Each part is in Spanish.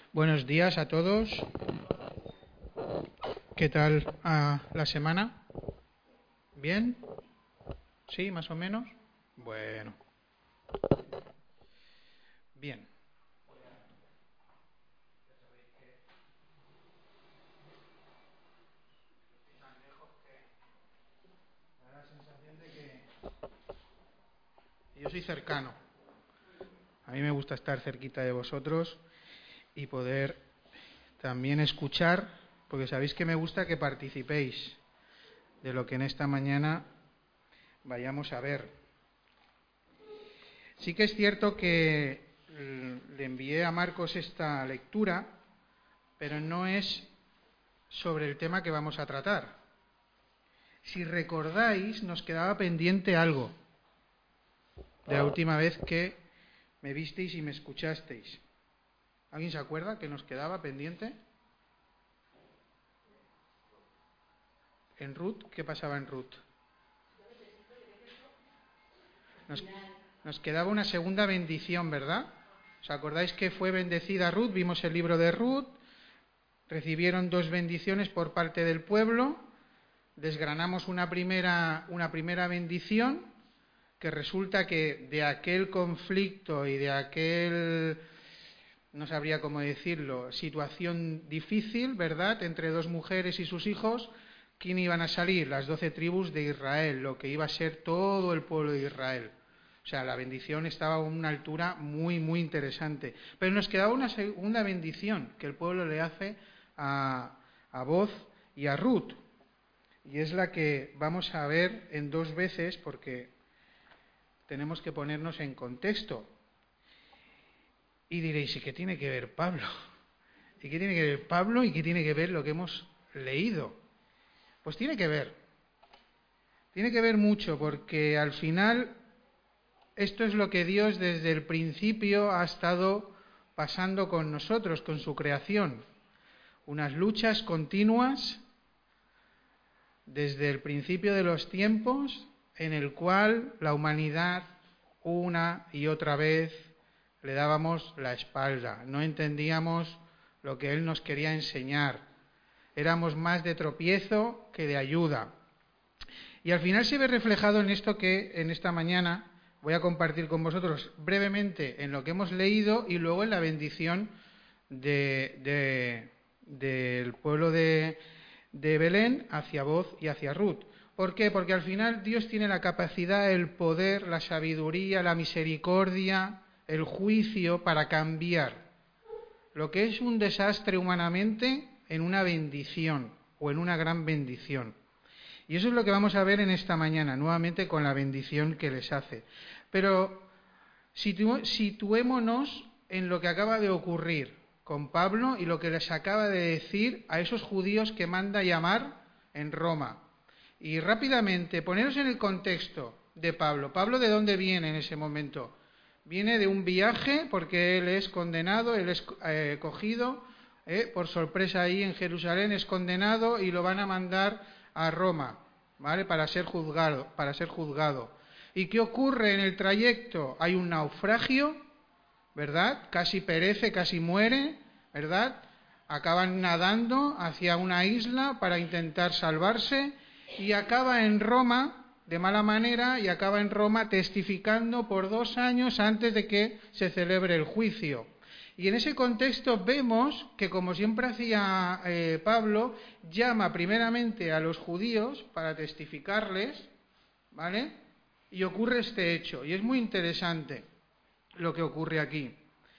Buenos días a todos. ¿Qué tal la semana? ¿Bien? ¿Sí, más o menos? Bueno. Bien. Me da la sensación de que yo soy cercano. A mí me gusta estar cerquita de vosotros y poder también escuchar, porque sabéis que me gusta que participéis de lo que en esta mañana vayamos a ver. Sí que es cierto que le envié a Marcos esta lectura, pero no es sobre el tema que vamos a tratar. Si recordáis, nos quedaba pendiente algo de la última vez que me visteis y me escuchasteis. ¿Alguien se acuerda que nos quedaba pendiente? ¿En Ruth? ¿Qué pasaba en Ruth? Nos quedaba una segunda bendición, ¿verdad? ¿Os acordáis que fue bendecida Ruth? Vimos el libro de Ruth. Recibieron 2 bendiciones por parte del pueblo. Desgranamos una primera bendición, que resulta que de aquel conflicto y de aquel, no sabría cómo decirlo, situación difícil, ¿verdad?, entre 2 mujeres y sus hijos, ¿quién iban a salir? Las 12 tribus de Israel, lo que iba a ser todo el pueblo de Israel. O sea, la bendición estaba a una altura muy, muy interesante. Pero nos quedaba una segunda bendición que el pueblo le hace a Boz y a Ruth. Y es la que vamos a ver en 2 veces porque tenemos que ponernos en contexto. Y diréis, ¿y qué tiene que ver Pablo? ¿Y qué tiene que ver Pablo y qué tiene que ver lo que hemos leído? Pues tiene que ver. Tiene que ver mucho porque al final esto es lo que Dios desde el principio ha estado pasando con nosotros, con su creación. Unas luchas continuas desde el principio de los tiempos en el cual la humanidad una y otra vez le dábamos la espalda. No entendíamos lo que Él nos quería enseñar. Éramos más de tropiezo que de ayuda. Y al final se ve reflejado en esto que en esta mañana voy a compartir con vosotros brevemente en lo que hemos leído y luego en la bendición del pueblo de Belén hacia Boz y hacia Ruth. ¿Por qué? Porque al final Dios tiene la capacidad, el poder, la sabiduría, la misericordia, el juicio para cambiar lo que es un desastre humanamente en una bendición o en una gran bendición. Y eso es lo que vamos a ver en esta mañana, nuevamente con la bendición que les hace. Pero situémonos en lo que acaba de ocurrir con Pablo y lo que les acaba de decir a esos judíos que manda llamar en Roma. Y rápidamente, poneros en el contexto de Pablo. ¿Pablo de dónde viene en ese momento? Viene de un viaje porque él es condenado, él es cogido por sorpresa ahí en Jerusalén, es condenado y lo van a mandar a Roma, ¿vale?, para ser juzgado. ¿Y qué ocurre en el trayecto? Hay un naufragio, ¿verdad? Casi perece, casi muere, ¿verdad? Acaban nadando hacia una isla para intentar salvarse y acaba en Roma de mala manera y acaba en Roma testificando por 2 años antes de que se celebre el juicio. Y en ese contexto vemos que, como siempre hacía Pablo, llama primeramente a los judíos para testificarles, ¿vale? Y ocurre este hecho. Y es muy interesante lo que ocurre aquí.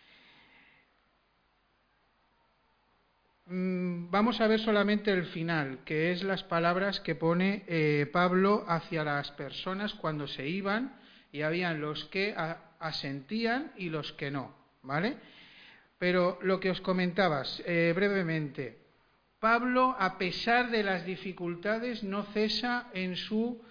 Vamos a ver solamente el final, que es las palabras que pone Pablo hacia las personas cuando se iban, y habían los que asentían y los que no, ¿vale? Pero lo que os comentabas brevemente, Pablo, a pesar de las dificultades, no cesa en su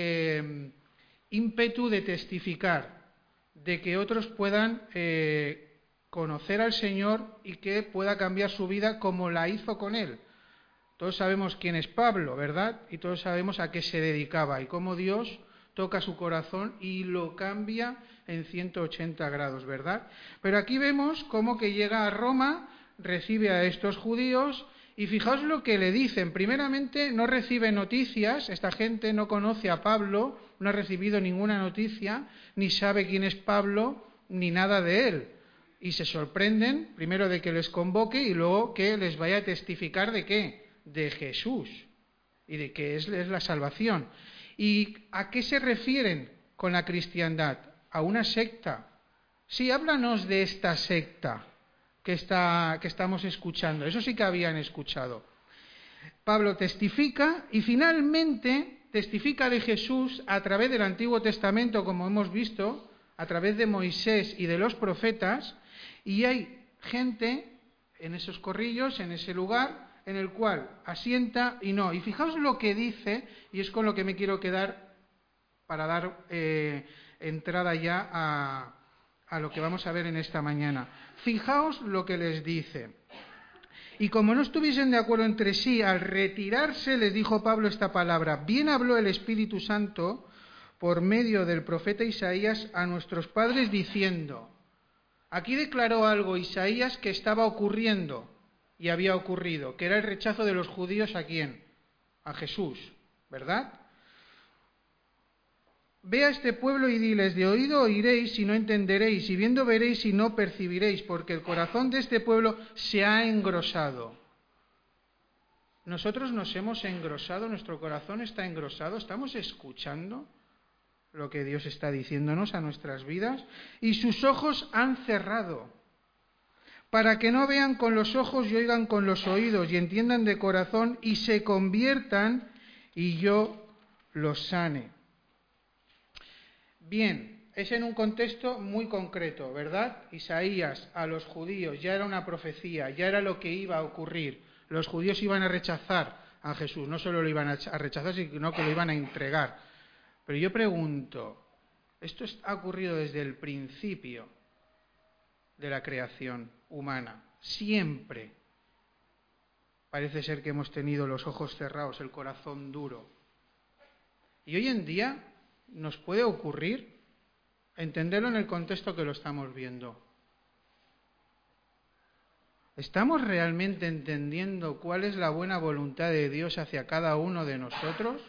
ímpetu de testificar, de que otros puedan conocer al Señor y que pueda cambiar su vida como la hizo con él. Todos sabemos quién es Pablo, ¿verdad? Y todos sabemos a qué se dedicaba y cómo Dios toca su corazón y lo cambia en 180 grados, ¿verdad? Pero aquí vemos cómo que llega a Roma, recibe a estos judíos y fijaos lo que le dicen. Primeramente, no recibe noticias, esta gente no conoce a Pablo, no ha recibido ninguna noticia, ni sabe quién es Pablo, ni nada de él. Y se sorprenden, primero de que les convoque y luego que les vaya a testificar de qué, de Jesús y de que es la salvación. ¿Y a qué se refieren con la cristiandad? A una secta. Sí, háblanos de esta secta que estamos escuchando. Eso sí que habían escuchado. Pablo testifica y finalmente testifica de Jesús a través del Antiguo Testamento, como hemos visto, a través de Moisés y de los profetas, y hay gente en esos corrillos, en ese lugar, en el cual asienta y no. Y fijaos lo que dice, y es con lo que me quiero quedar para dar entrada ya a lo que vamos a ver en esta mañana. Fijaos lo que les dice. Y como no estuviesen de acuerdo entre sí, al retirarse les dijo Pablo esta palabra: bien habló el Espíritu Santo por medio del profeta Isaías a nuestros padres diciendo. Aquí declaró algo Isaías que estaba ocurriendo y había ocurrido, que era el rechazo de los judíos ¿a quién? A Jesús, ¿verdad? Ve a este pueblo y diles, de oído oiréis y no entenderéis, y viendo veréis y no percibiréis, porque el corazón de este pueblo se ha engrosado. Nosotros nos hemos engrosado, nuestro corazón está engrosado, estamos escuchando lo que Dios está diciéndonos a nuestras vidas, y sus ojos han cerrado, para que no vean con los ojos y oigan con los oídos, y entiendan de corazón y se conviertan, y yo los sane. Bien, es en un contexto muy concreto, ¿verdad? Isaías a los judíos ya era una profecía, ya era lo que iba a ocurrir. Los judíos iban a rechazar a Jesús, no solo lo iban a rechazar, sino que lo iban a entregar. Pero yo pregunto, esto ha ocurrido desde el principio de la creación humana, siempre. Parece ser que hemos tenido los ojos cerrados, el corazón duro. Y hoy en día nos puede ocurrir entenderlo en el contexto que lo estamos viendo. ¿Estamos realmente entendiendo cuál es la buena voluntad de Dios hacia cada uno de nosotros?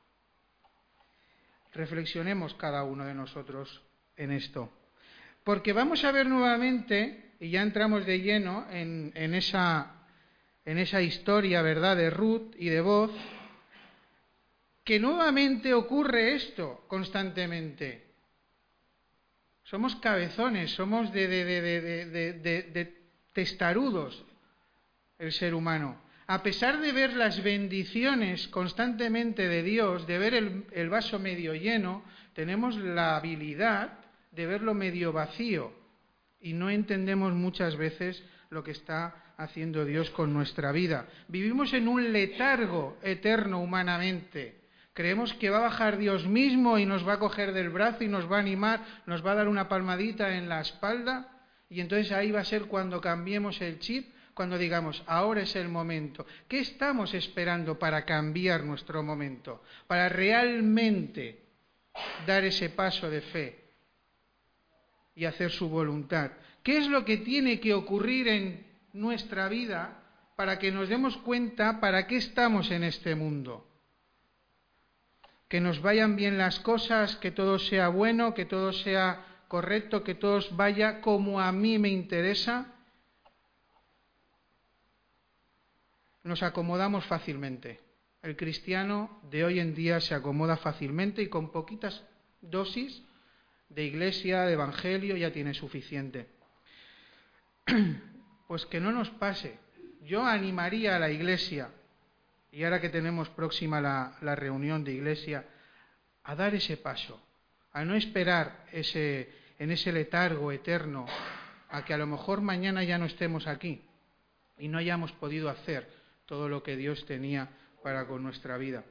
Reflexionemos cada uno de nosotros en esto. Porque vamos a ver nuevamente, y ya entramos de lleno en esa historia, ¿verdad?, de Ruth y de Booz, que nuevamente ocurre esto constantemente. Somos cabezones, somos de testarudos el ser humano. A pesar de ver las bendiciones constantemente de Dios, de ver el vaso medio lleno, tenemos la habilidad de verlo medio vacío y no entendemos muchas veces lo que está haciendo Dios con nuestra vida. Vivimos en un letargo eterno humanamente. Creemos que va a bajar Dios mismo y nos va a coger del brazo y nos va a animar, nos va a dar una palmadita en la espalda, y entonces ahí va a ser cuando cambiemos el chip, cuando digamos, ahora es el momento. ¿Qué estamos esperando para cambiar nuestro momento? Para realmente dar ese paso de fe y hacer su voluntad. ¿Qué es lo que tiene que ocurrir en nuestra vida para que nos demos cuenta para qué estamos en este mundo? Que nos vayan bien las cosas, que todo sea bueno, que todo sea correcto, que todo vaya como a mí me interesa. Nos acomodamos fácilmente. El cristiano de hoy en día se acomoda fácilmente y con poquitas dosis de iglesia, de evangelio, ya tiene suficiente. Pues que no nos pase. Yo animaría a la iglesia, y ahora que tenemos próxima la reunión de iglesia, a dar ese paso, a no esperar en ese letargo eterno, a que a lo mejor mañana ya no estemos aquí y no hayamos podido hacer todo lo que Dios tenía para con nuestra vida.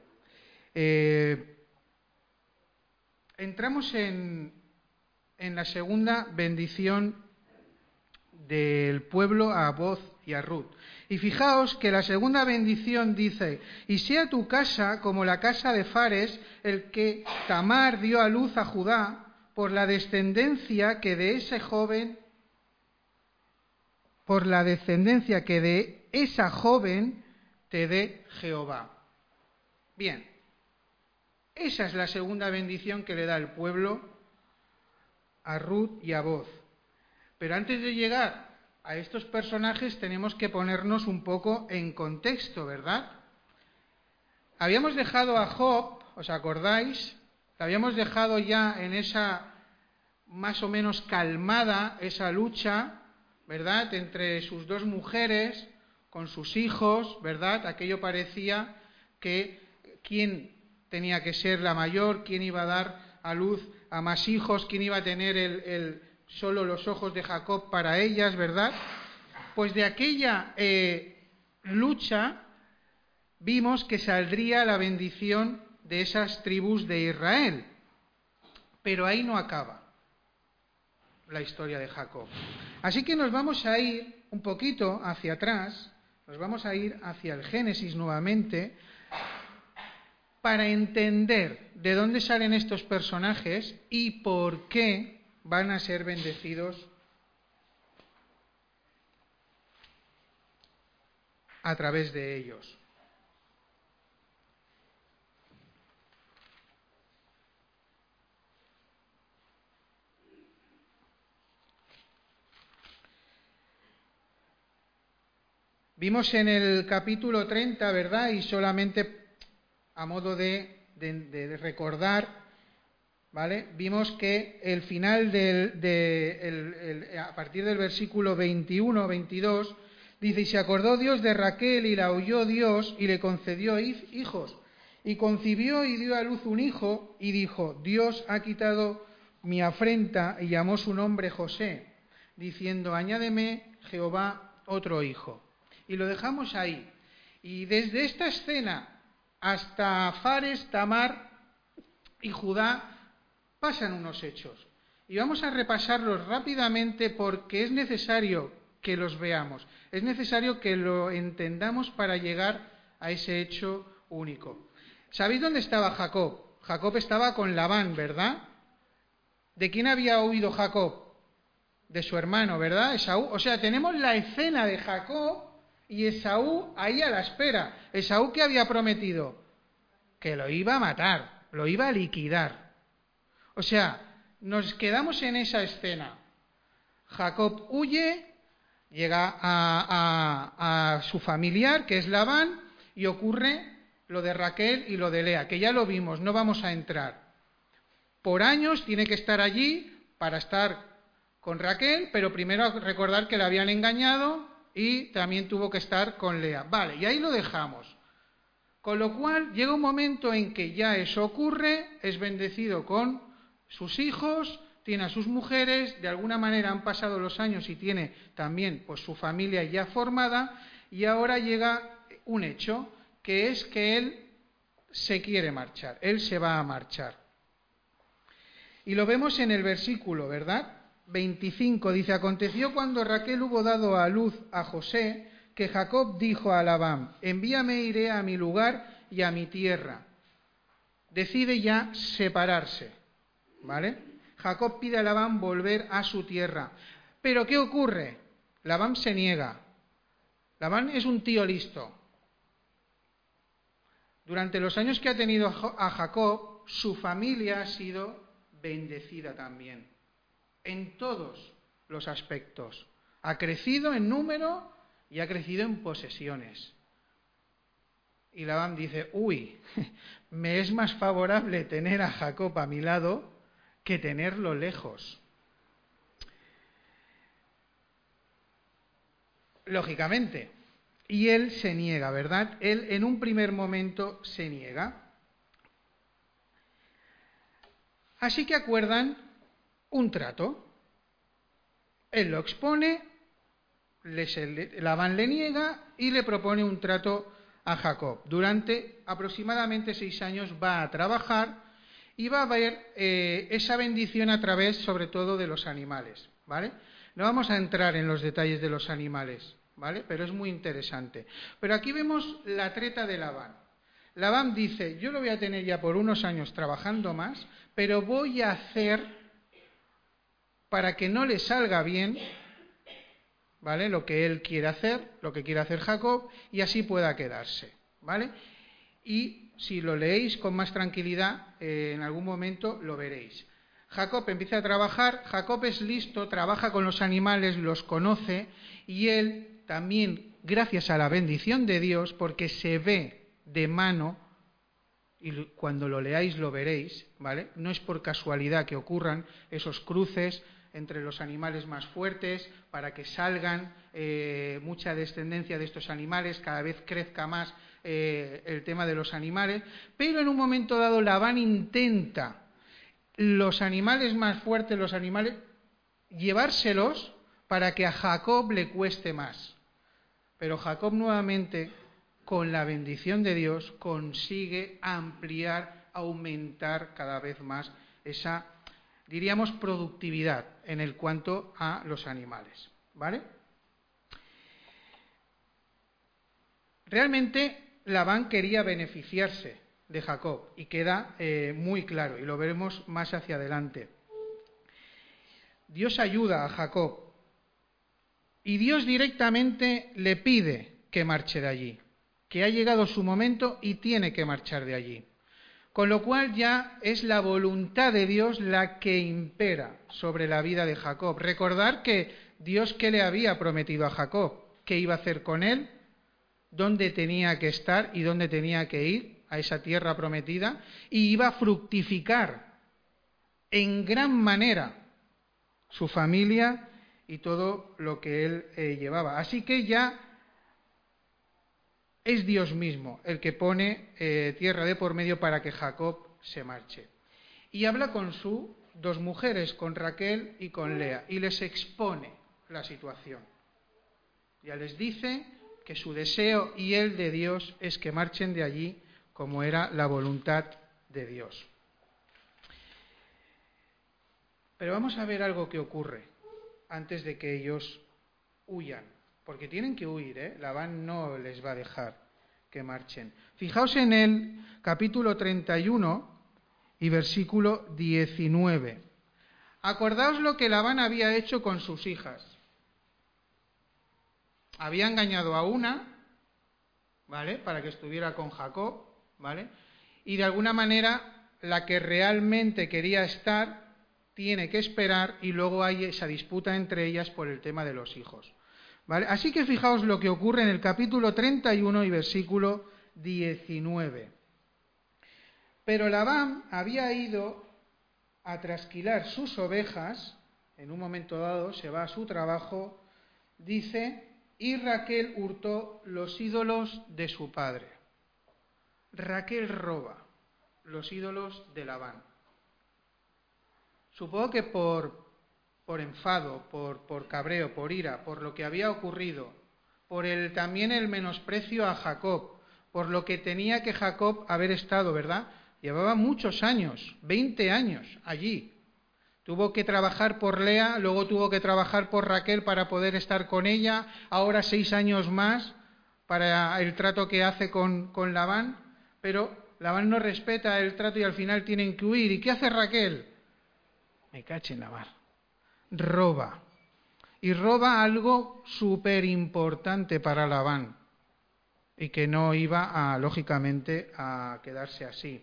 Entramos en la segunda bendición del pueblo a Booz y a Ruth. Y fijaos que la segunda bendición dice, y sea tu casa como la casa de Fares, el que Tamar dio a luz a Judá, por la descendencia que de ese joven por la descendencia que de esa joven te dé Jehová. Bien, esa es la segunda bendición que le da el pueblo a Ruth y a Booz. Pero antes de llegar a estos personajes tenemos que ponernos un poco en contexto, ¿verdad? Habíamos dejado a Job, ¿os acordáis? Lo habíamos dejado ya en esa más o menos calmada, esa lucha, ¿verdad?, entre sus dos mujeres, con sus hijos, ¿verdad? Aquello parecía que quién tenía que ser la mayor, quién iba a dar a luz a más hijos, quién iba a tener solo los ojos de Jacob para ellas, ¿verdad? Pues de aquella lucha vimos que saldría la bendición de esas tribus de Israel. Pero ahí no acaba la historia de Jacob. Así que nos vamos a ir un poquito hacia atrás, nos vamos a ir hacia el Génesis nuevamente, para entender de dónde salen estos personajes y por qué van a ser bendecidos a través de ellos. Vimos en el capítulo 30, ¿verdad? Y solamente a modo de recordar, ¿vale? Vimos que el final a partir del versículo 21, 22, dice: y se acordó Dios de Raquel y la oyó Dios y le concedió hijos. Y concibió y dio a luz un hijo y dijo: Dios ha quitado mi afrenta, y llamó su nombre José, diciendo: añádeme Jehová otro hijo. Y lo dejamos ahí. Y desde esta escena hasta Fares, Tamar y Judá pasan unos hechos. Y vamos a repasarlos rápidamente porque es necesario que los veamos. Es necesario que lo entendamos para llegar a ese hecho único. ¿Sabéis dónde estaba Jacob? Jacob estaba con Labán, ¿verdad? ¿De quién había huido Jacob? De su hermano, ¿verdad? Esaú. O sea, tenemos la escena de Jacob y Esaú ahí a la espera. ¿Esaú qué había prometido? Que lo iba a matar, lo iba a liquidar. O sea, nos quedamos en esa escena. Jacob huye, llega a su familiar, que es Labán, y ocurre lo de Raquel y lo de Lea, que ya lo vimos, no vamos a entrar. Por años tiene que estar allí para estar con Raquel, pero primero recordar que la habían engañado y también tuvo que estar con Lea. Vale, y ahí lo dejamos. Con lo cual llega un momento en que ya eso ocurre, es bendecido con sus hijos, tiene a sus mujeres, de alguna manera han pasado los años y tiene también pues su familia ya formada, y ahora llega un hecho, que es que él se quiere marchar, él se va a marchar. Y lo vemos en el versículo, ¿verdad? 25, dice: aconteció cuando Raquel hubo dado a luz a José, que Jacob dijo a Labán: envíame, iré a mi lugar y a mi tierra. Decide ya separarse, ¿vale? Jacob pide a Labán volver a su tierra. Pero ¿qué ocurre? Labán se niega. Labán es un tío listo. Durante los años que ha tenido a Jacob, su familia ha sido bendecida también, en todos los aspectos. Ha crecido en número y ha crecido en posesiones. Y Labán dice: uy, me es más favorable tener a Jacob a mi lado que tenerlo lejos. Lógicamente. Y él se niega, ¿verdad? Él en un primer momento se niega. Así que acuerdan un trato. Él lo expone, Labán le niega y le propone un trato a Jacob. Durante aproximadamente 6 años va a trabajar y va a ver esa bendición a través, sobre todo, de los animales, ¿vale? No vamos a entrar en los detalles de los animales, ¿vale? Pero es muy interesante. Pero aquí vemos la treta de Labán. Labán dice: yo lo voy a tener ya por unos años trabajando más, pero voy a hacer, para que no le salga bien, ¿vale? Lo que él quiere hacer, lo que quiere hacer Jacob, y así pueda quedarse, ¿vale? Y si lo leéis con más tranquilidad, en algún momento lo veréis. Jacob empieza a trabajar, Jacob es listo, trabaja con los animales, los conoce, y él también, gracias a la bendición de Dios, porque se ve de mano, y cuando lo leáis lo veréis, ¿vale? No es por casualidad que ocurran esos cruces entre los animales más fuertes, para que salgan mucha descendencia de estos animales, cada vez crezca más el tema de los animales, pero en un momento dado Labán intenta los animales más fuertes, los animales, llevárselos para que a Jacob le cueste más. Pero Jacob nuevamente, con la bendición de Dios, consigue ampliar, aumentar cada vez más esa, diríamos, productividad en el cuanto a los animales, ¿vale? Realmente Labán quería beneficiarse de Jacob y queda muy claro, y lo veremos más hacia adelante. Dios ayuda a Jacob y Dios directamente le pide que marche de allí, que ha llegado su momento y tiene que marchar de allí. Con lo cual ya es la voluntad de Dios la que impera sobre la vida de Jacob. Recordar que Dios, ¿qué le había prometido a Jacob? ¿Qué iba a hacer con él? ¿Dónde tenía que estar y dónde tenía que ir? A esa tierra prometida. Y iba a fructificar en gran manera su familia y todo lo que él llevaba. Así que ya es Dios mismo el que pone tierra de por medio para que Jacob se marche. Y habla con sus dos mujeres, con Raquel y con Lea, y les expone la situación. Ya les dice que su deseo y el de Dios es que marchen de allí, como era la voluntad de Dios. Pero vamos a ver algo que ocurre antes de que ellos huyan, porque tienen que huir, Labán no les va a dejar que marchen. Fijaos en el capítulo 31 y versículo 19. Acordaos lo que Labán había hecho con sus hijas. Había engañado a una, ¿vale?, para que estuviera con Jacob, ¿vale? Y de alguna manera la que realmente quería estar tiene que esperar, y luego hay esa disputa entre ellas por el tema de los hijos, ¿vale? Así que fijaos lo que ocurre en el capítulo 31 y versículo 19. Pero Labán había ido a trasquilar sus ovejas, en un momento dado se va a su trabajo, dice, y Raquel hurtó los ídolos de su padre. Raquel roba los ídolos de Labán. Supongo que por enfado, por cabreo, por ira, por lo que había ocurrido, por también el menosprecio a Jacob, por lo que tenía que Jacob haber estado, ¿verdad? Llevaba muchos años, 20 años allí. Tuvo que trabajar por Lea, luego tuvo que trabajar por Raquel para poder estar con ella, ahora 6 años más para el trato que hace con Labán, pero Labán no respeta el trato y al final tienen que huir. ¿Y qué hace Raquel? Me cache en la mar. Roba. Y roba algo súper importante para Labán y que no iba lógicamente a quedarse así.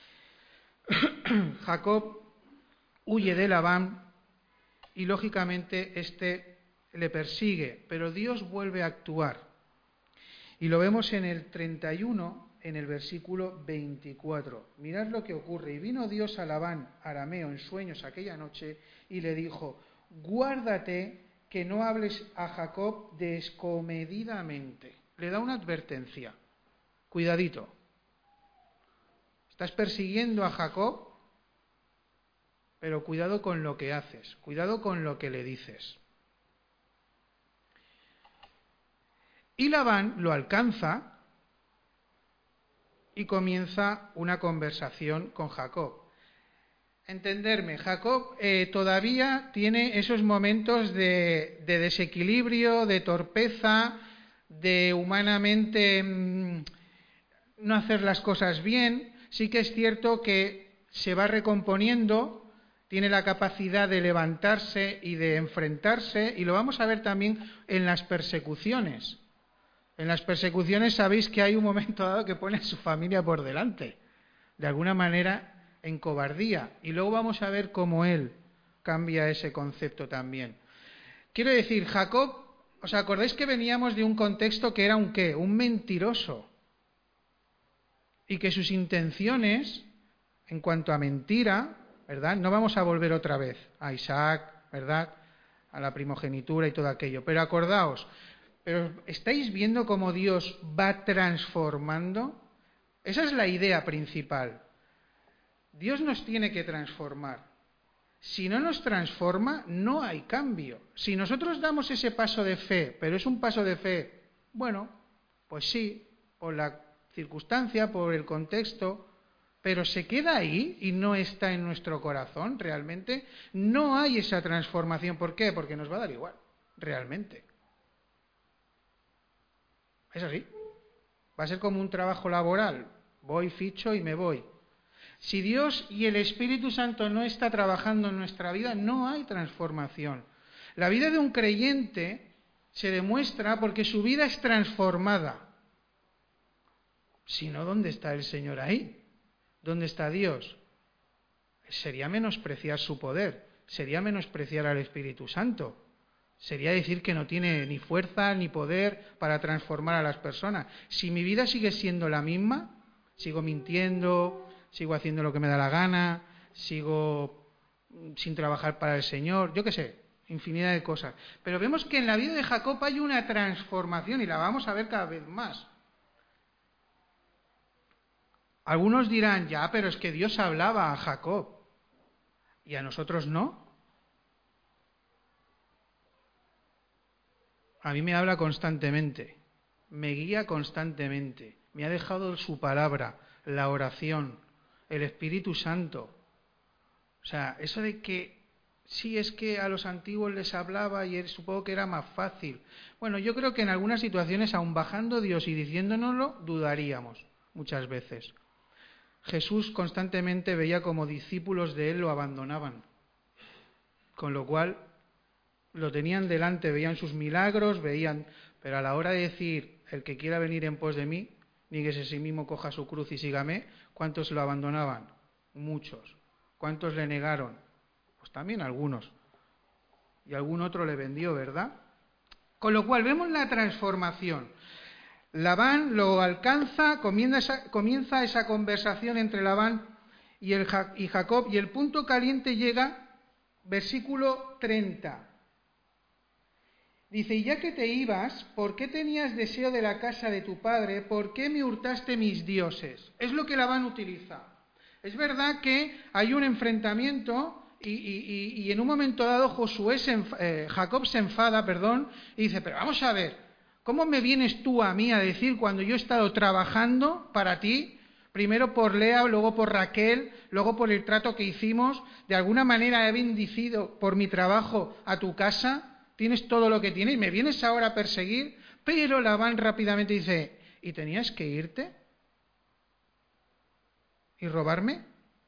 Jacob huye de Labán y lógicamente éste le persigue, pero Dios vuelve a actuar. Y lo vemos en el 31, en el versículo 24. Mirad lo que ocurre. Y vino Dios a Labán, arameo, en sueños aquella noche, y le dijo, guárdate que no hables a Jacob descomedidamente. Le da una advertencia. Cuidadito. Estás persiguiendo a Jacob, pero cuidado con lo que haces, cuidado con lo que le dices. Y Labán lo alcanza y comienza una conversación con Jacob. Entenderme, Jacob todavía tiene esos momentos de desequilibrio, de torpeza, de humanamente no hacer las cosas bien. Sí que es cierto que se va recomponiendo tiene la capacidad de levantarse y de enfrentarse, y lo vamos a ver también en las persecuciones. En las persecuciones sabéis que hay un momento dado que pone a su familia por delante, de alguna manera en cobardía, y luego vamos a ver cómo él cambia ese concepto también. Quiero decir, Jacob, ¿os acordáis que veníamos de un contexto que era un qué? Un mentiroso. Y que sus intenciones, en cuanto a mentira, ¿verdad? No vamos a volver otra vez a Isaac, ¿verdad? A la primogenitura y todo aquello. Pero acordaos, pero ¿estáis viendo cómo Dios va transformando? Esa es la idea principal. Dios nos tiene que transformar. Si no nos transforma, no hay cambio. Si nosotros damos ese paso de fe, pero es un paso de fe, bueno, pues sí, por la circunstancia, por el contexto, pero se queda ahí y no está en nuestro corazón realmente, no hay esa transformación. ¿Por qué? Porque nos va a dar igual, realmente. Es así. Va a ser como un trabajo laboral. Voy, ficho y me voy. Si Dios y el Espíritu Santo no está trabajando en nuestra vida, no hay transformación. La vida de un creyente se demuestra porque su vida es transformada. Si no, ¿dónde está el Señor ahí? ¿Dónde está Dios? Sería menospreciar su poder, sería menospreciar al Espíritu Santo. Sería decir que no tiene ni fuerza ni poder para transformar a las personas. Si mi vida sigue siendo la misma, sigo mintiendo, sigo haciendo lo que me da la gana, sigo sin trabajar para el Señor, yo qué sé, infinidad de cosas. Pero vemos que en la vida de Jacob hay una transformación y la vamos a ver cada vez más. Algunos dirán, ya, pero es que Dios hablaba a Jacob y a nosotros no. A mí me habla constantemente, me guía constantemente, me ha dejado su palabra, la oración, el Espíritu Santo. O sea, eso de que sí es que a los antiguos les hablaba y supongo que era más fácil. Bueno, yo creo que en algunas situaciones, aun bajando Dios y diciéndonoslo, dudaríamos muchas veces. Jesús constantemente veía como discípulos de él lo abandonaban, con lo cual lo tenían delante, veían sus milagros, pero a la hora de decir, el que quiera venir en pos de mí, níguese a sí mismo, coja su cruz y sígame, ¿cuántos lo abandonaban? Muchos. ¿Cuántos le negaron? Pues también algunos. Y algún otro le vendió, ¿verdad? Con lo cual vemos la transformación. Labán lo alcanza, comienza esa conversación entre Labán y Jacob, y el punto caliente llega, versículo 30. Dice, y ya que te ibas, ¿por qué tenías deseo de la casa de tu padre? ¿Por qué me hurtaste mis dioses? Es lo que Labán utiliza. Es verdad que hay un enfrentamiento y en un momento dado Jacob se enfada, y dice, pero vamos a ver, ¿cómo me vienes tú a mí a decir cuando yo he estado trabajando para ti? Primero por Lea, luego por Raquel, luego por el trato que hicimos, de alguna manera he bendecido por mi trabajo a tu casa, tienes todo lo que tienes, ¿me vienes ahora a perseguir? Pero Labán rápidamente dice, ¿y tenías que irte? ¿Y robarme?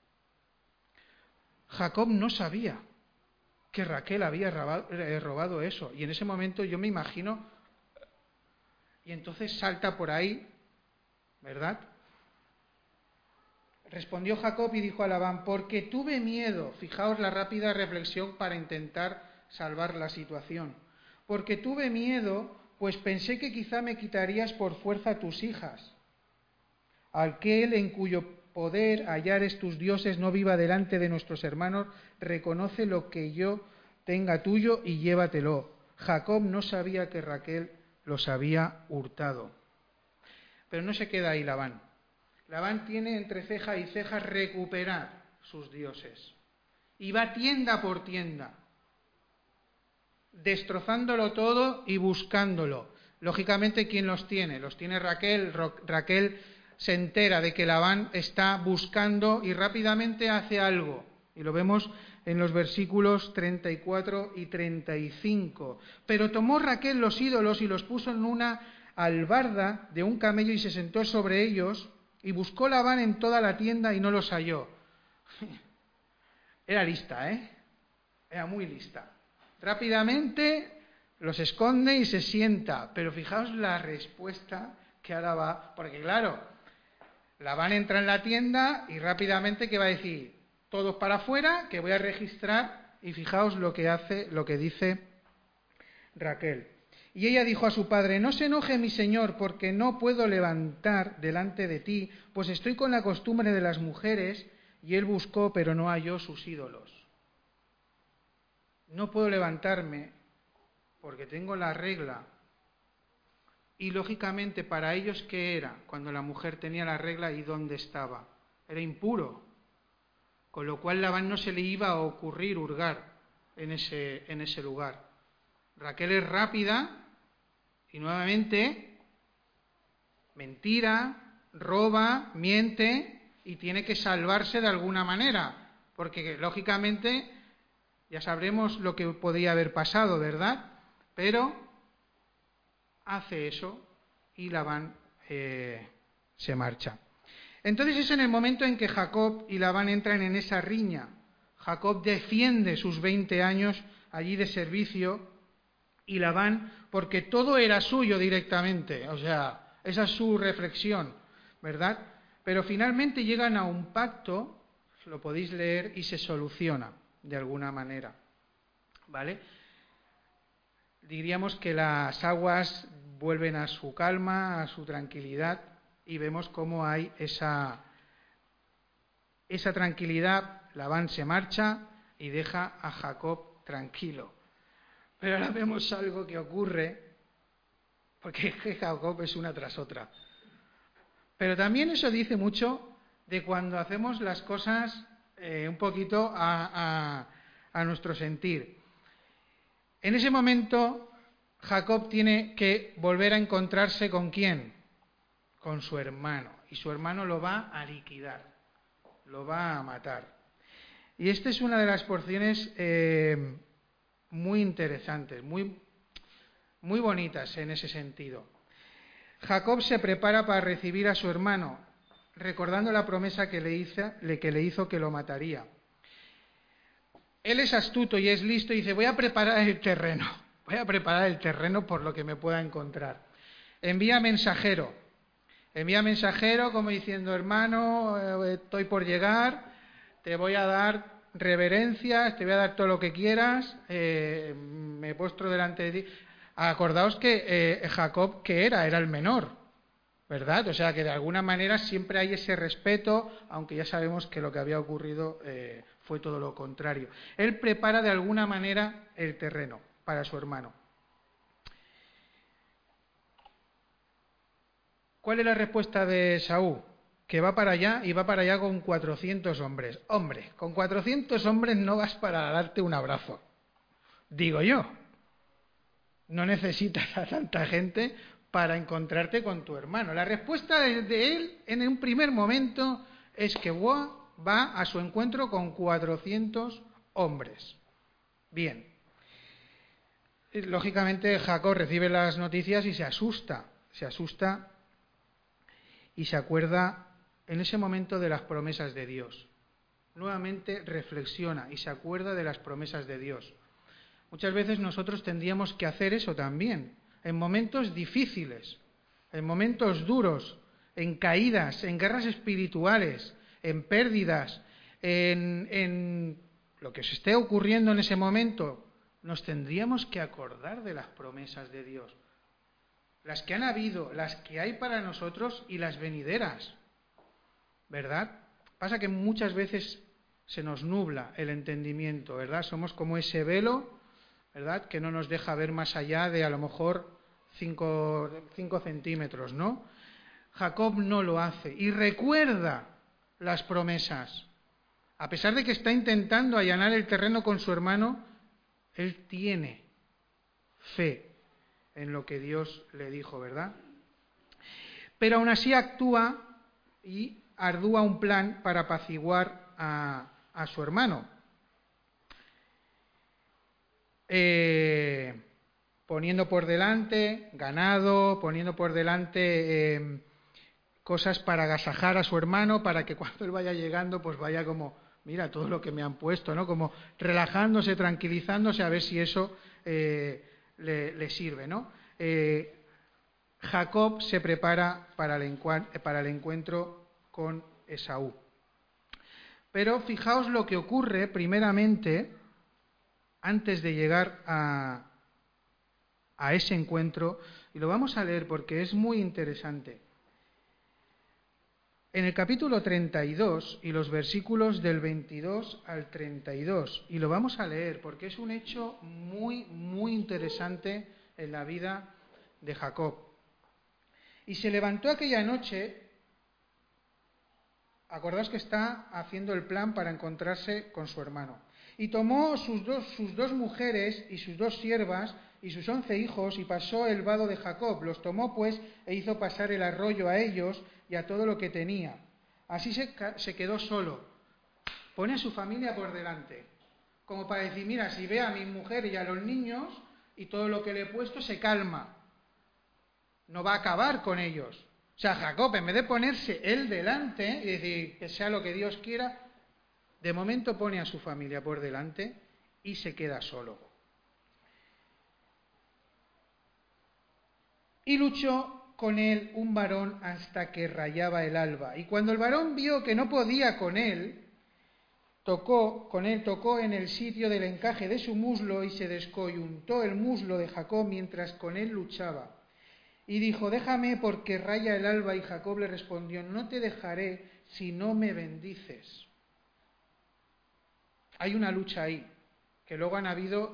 Jacob no sabía que Raquel había robado eso, y en ese momento yo me imagino, y entonces salta por ahí, ¿verdad? Respondió Jacob y dijo a Labán, porque tuve miedo, fijaos la rápida reflexión para intentar salvar la situación, porque tuve miedo, pues pensé que quizá me quitarías por fuerza tus hijas. Aquel en cuyo poder hallares tus dioses no viva delante de nuestros hermanos, reconoce lo que yo tenga tuyo y llévatelo. Jacob no sabía que Raquel los había hurtado. Pero no se queda ahí Labán. Labán tiene entre ceja y ceja recuperar sus dioses. Y va tienda por tienda, destrozándolo todo y buscándolo. Lógicamente, ¿quién los tiene? Los tiene Raquel. Raquel se entera de que Labán está buscando y rápidamente hace algo. Y lo vemos en los versículos 34 y 35. Pero tomó Raquel los ídolos y los puso en una albarda de un camello y se sentó sobre ellos, y buscó Labán en toda la tienda y no los halló. Era lista, Era muy lista. Rápidamente los esconde y se sienta. Pero fijaos la respuesta que ahora va. Porque claro, Labán entra en la tienda y rápidamente, ¿qué va a decir? Todos para afuera, que voy a registrar. Y fijaos lo que dice Raquel. Y ella dijo a su padre: no se enoje mi señor, porque no puedo levantar delante de ti, pues estoy con la costumbre de las mujeres. Y él buscó, pero no halló sus ídolos. No puedo levantarme porque tengo la regla. Y lógicamente para ellos, ¿qué era cuando la mujer tenía la regla y dónde estaba? Era impuro. Con lo cual Labán no se le iba a ocurrir hurgar en ese lugar. Raquel es rápida y nuevamente mentira, roba, miente y tiene que salvarse de alguna manera, porque lógicamente ya sabremos lo que podía haber pasado, ¿verdad? Pero hace eso y Labán se marcha. Entonces es en el momento en que Jacob y Labán entran en esa riña. Jacob defiende sus 20 años allí de servicio y Labán, porque todo era suyo directamente, o sea, esa es su reflexión, ¿verdad? Pero finalmente llegan a un pacto, lo podéis leer, y se soluciona de alguna manera, ¿vale? Diríamos que las aguas vuelven a su calma, a su tranquilidad, y vemos cómo hay esa tranquilidad. Labán se marcha y deja a Jacob tranquilo. Pero ahora vemos algo que ocurre, porque Jacob es una tras otra. Pero también eso dice mucho de cuando hacemos las cosas un poquito a nuestro sentir. En ese momento, Jacob tiene que volver a encontrarse ¿con quién? Con su hermano. Y su hermano lo va a liquidar, lo va a matar. Y esta es una de las porciones muy interesantes, muy bonitas en ese sentido. Jacob se prepara para recibir a su hermano, recordando la promesa que le hizo que lo mataría. Él es astuto y es listo y dice: voy a preparar el terreno por lo que me pueda encontrar. Envía mensajero como diciendo: hermano, estoy por llegar, te voy a dar reverencias, te voy a dar todo lo que quieras, me postro delante de ti. Acordaos que Jacob, ¿qué era? Era el menor, ¿verdad? O sea que de alguna manera siempre hay ese respeto, aunque ya sabemos que lo que había ocurrido fue todo lo contrario. Él prepara de alguna manera el terreno para su hermano. ¿Cuál es la respuesta de Saúl? Que va para allá y va para allá con 400 hombres. Hombre, con 400 hombres no vas para darte un abrazo, digo yo. No necesitas a tanta gente para encontrarte con tu hermano. La respuesta de él en un primer momento es que va a su encuentro con 400 hombres. Bien. Lógicamente Jacob recibe las noticias y se asusta y se acuerda en ese momento de las promesas de Dios. Nuevamente reflexiona y se acuerda de las promesas de Dios. Muchas veces nosotros tendríamos que hacer eso también, en momentos difíciles, en momentos duros, en caídas, en guerras espirituales, en pérdidas, en lo que se esté ocurriendo en ese momento. Nos tendríamos que acordar de las promesas de Dios, las que han habido, las que hay para nosotros y las venideras, ¿verdad? Pasa que muchas veces se nos nubla el entendimiento, ¿verdad? Somos como ese velo, ¿verdad?, que no nos deja ver más allá de a lo mejor 5 centímetros, ¿no? Jacob no lo hace y recuerda las promesas. A pesar de que está intentando allanar el terreno con su hermano, él tiene fe en lo que Dios le dijo, ¿verdad? Pero aún así actúa y ardúa un plan para apaciguar a su hermano. Poniendo por delante ganado, poniendo por delante cosas para agasajar a su hermano, para que cuando él vaya llegando, pues vaya como mira todo lo que me han puesto, ¿no? Como relajándose, tranquilizándose, a ver si eso le sirve, ¿no? Jacob se prepara para el encuentro con Esaú. Pero fijaos lo que ocurre primeramente antes de llegar a ese encuentro, y lo vamos a leer porque es muy interesante. En el capítulo 32 y los versículos del 22 al 32, y lo vamos a leer porque es un hecho muy, muy interesante en la vida de Jacob. Y se levantó aquella noche, acordaos que está haciendo el plan para encontrarse con su hermano, y tomó sus dos mujeres y sus 2 siervas y sus 11 hijos, y pasó el vado de Jacob. Los tomó pues e hizo pasar el arroyo a ellos y a todo lo que tenía. Así se quedó solo. Pone a su familia por delante, como para decir, mira, si ve a mi mujer y a los niños y todo lo que le he puesto, se calma. No va a acabar con ellos. O sea, Jacob, en vez de ponerse él delante y decir que sea lo que Dios quiera, de momento pone a su familia por delante y se queda solo. Y luchó con él un varón hasta que rayaba el alba. Y cuando el varón vio que no podía con él, tocó en el sitio del encaje de su muslo y se descoyuntó el muslo de Jacob mientras con él luchaba. Y dijo, déjame porque raya el alba. Y Jacob le respondió, no te dejaré si no me bendices. Hay una lucha ahí, que luego han habido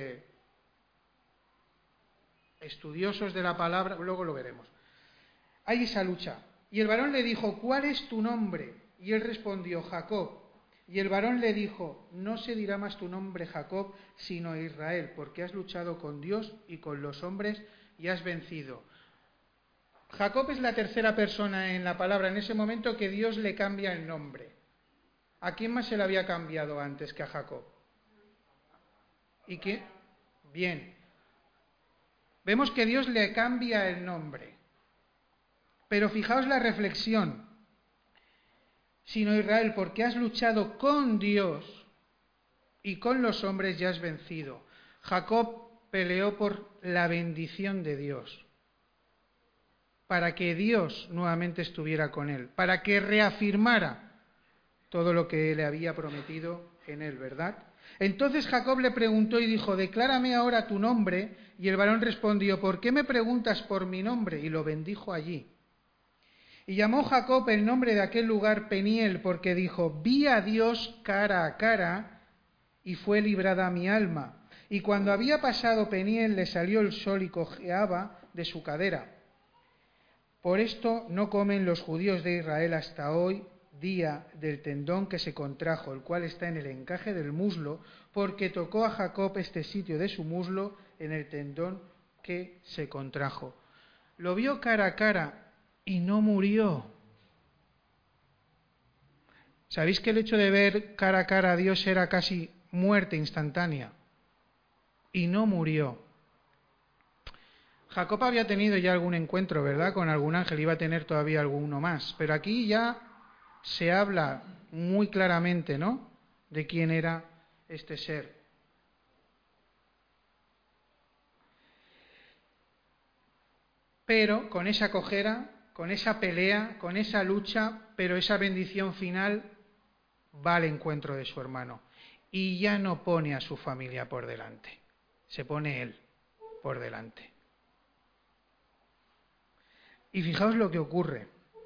estudiosos de la palabra, luego lo veremos. Hay esa lucha. Y el varón le dijo, ¿cuál es tu nombre? Y él respondió, Jacob. Y el varón le dijo, no se dirá más tu nombre Jacob, sino Israel, porque has luchado con Dios y con los hombres y has vencido. Jacob es la tercera persona en la palabra en ese momento que Dios le cambia el nombre. ¿A quién más se le había cambiado antes que a Jacob? ¿Y qué? Bien. Vemos que Dios le cambia el nombre. Pero fijaos la reflexión. Sino Israel, porque has luchado con Dios y con los hombres y has vencido. Jacob peleó por la bendición de Dios, para que Dios nuevamente estuviera con él, para que reafirmara todo lo que le había prometido en él, ¿verdad? Entonces Jacob le preguntó y dijo, declárame ahora tu nombre. Y el varón respondió, ¿por qué me preguntas por mi nombre? Y lo bendijo allí. Y llamó Jacob el nombre de aquel lugar Peniel, porque dijo, vi a Dios cara a cara y fue librada mi alma. Y cuando había pasado Peniel le salió el sol y cojeaba de su cadera. Por esto no comen los judíos de Israel hasta hoy día del tendón que se contrajo, el cual está en el encaje del muslo, porque tocó a Jacob este sitio de su muslo en el tendón que se contrajo. Lo vio cara a cara y no murió. ¿Sabéis que el hecho de ver cara a cara a Dios era casi muerte instantánea? Y no murió. Jacob había tenido ya algún encuentro, ¿verdad?, con algún ángel, iba a tener todavía alguno más, pero aquí ya se habla muy claramente, ¿no?, de quién era este ser. Pero con esa cojera, con esa pelea, con esa lucha, pero esa bendición final va al encuentro de su hermano. Y ya no pone a su familia por delante, se pone él por delante. Y fijaos lo que ocurre.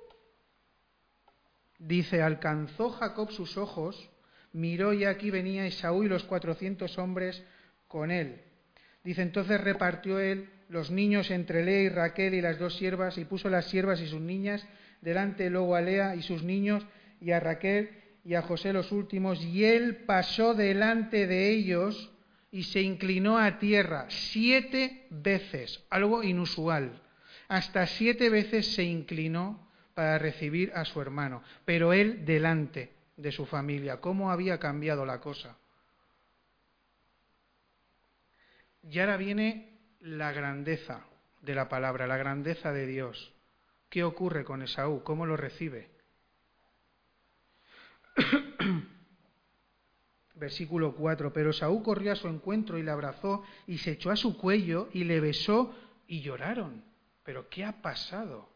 Dice, alcanzó Jacob sus ojos, miró y aquí venía Esaú y los 400 hombres con él. Dice, entonces repartió él los niños entre Lea y Raquel y las 2 siervas, y puso las siervas y sus niñas delante, luego a Lea y sus niños, y a Raquel y a José los últimos, y él pasó delante de ellos y se inclinó a tierra 7 veces, algo inusual. Hasta 7 veces se inclinó para recibir a su hermano, pero él delante de su familia. ¿Cómo había cambiado la cosa? Y ahora viene la grandeza de la palabra, la grandeza de Dios. ¿Qué ocurre con Esaú? ¿Cómo lo recibe? Versículo 4. Pero Saúl corrió a su encuentro y le abrazó y se echó a su cuello y le besó y lloraron. ¿Pero qué ha pasado?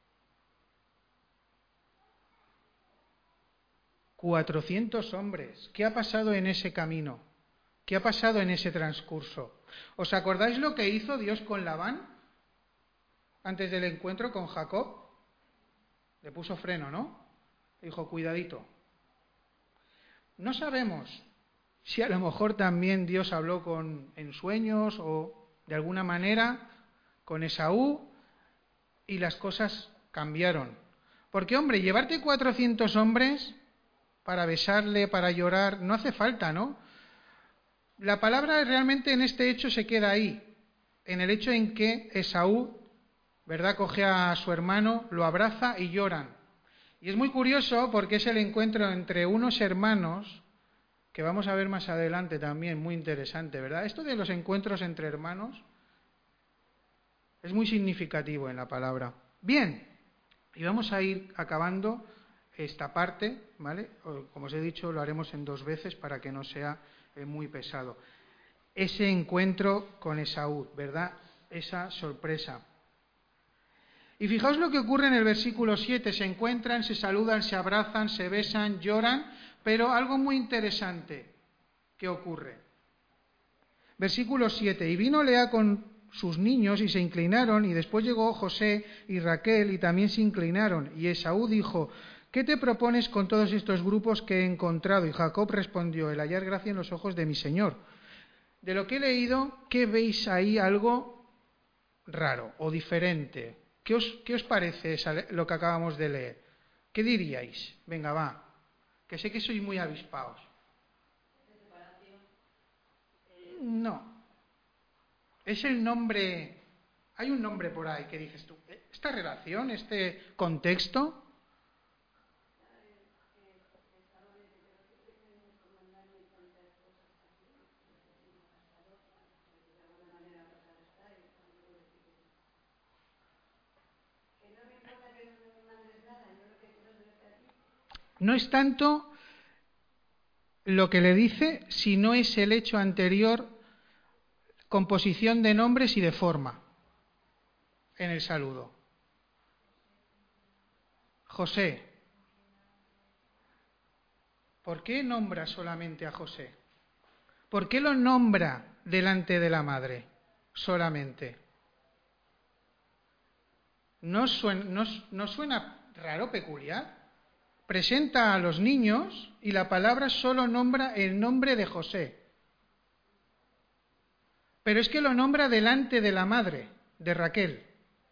400 hombres. ¿Qué ha pasado en ese camino? ¿Qué ha pasado en ese transcurso? ¿Os acordáis lo que hizo Dios con Labán antes del encuentro con Jacob? Le puso freno, ¿no? Dijo, cuidadito. No sabemos si a lo mejor también Dios habló en sueños o de alguna manera con Esaú y las cosas cambiaron. Porque, hombre, llevarte 400 hombres para besarle, para llorar, no hace falta, ¿no? La palabra realmente en este hecho se queda ahí, en el hecho en que Esaú, ¿verdad?, coge a su hermano, lo abraza y lloran. Y es muy curioso porque es el encuentro entre unos hermanos, que vamos a ver más adelante también, muy interesante, ¿verdad? Esto de los encuentros entre hermanos es muy significativo en la palabra. Bien, y vamos a ir acabando esta parte, ¿vale? Como os he dicho, lo haremos en 2 veces para que no sea muy pesado. Ese encuentro con Esaú, ¿verdad? Esa sorpresa. Y fijaos lo que ocurre en el versículo 7. Se encuentran, se saludan, se abrazan, se besan, lloran, pero algo muy interesante que ocurre. Versículo 7. Y vino Lea con sus niños y se inclinaron, y después llegó José y Raquel y también se inclinaron. Y Esaú dijo, ¿qué te propones con todos estos grupos que he encontrado? Y Jacob respondió, el hallar gracia en los ojos de mi señor. De lo que he leído, ¿qué veis ahí algo raro o diferente? ¿Qué os parece lo que acabamos de leer? ¿Qué diríais? Venga, va, que sé que sois muy avispados. No. Es el nombre, hay un nombre por ahí que dices tú, ¿esta relación, este contexto? No es tanto lo que le dice, sino es el hecho anterior, composición de nombres y de forma en el saludo. José. ¿Por qué nombra solamente a José? ¿Por qué lo nombra delante de la madre solamente? ¿No suena raro, peculiar? Presenta a los niños y la palabra solo nombra el nombre de José. Pero es que lo nombra delante de la madre, de Raquel.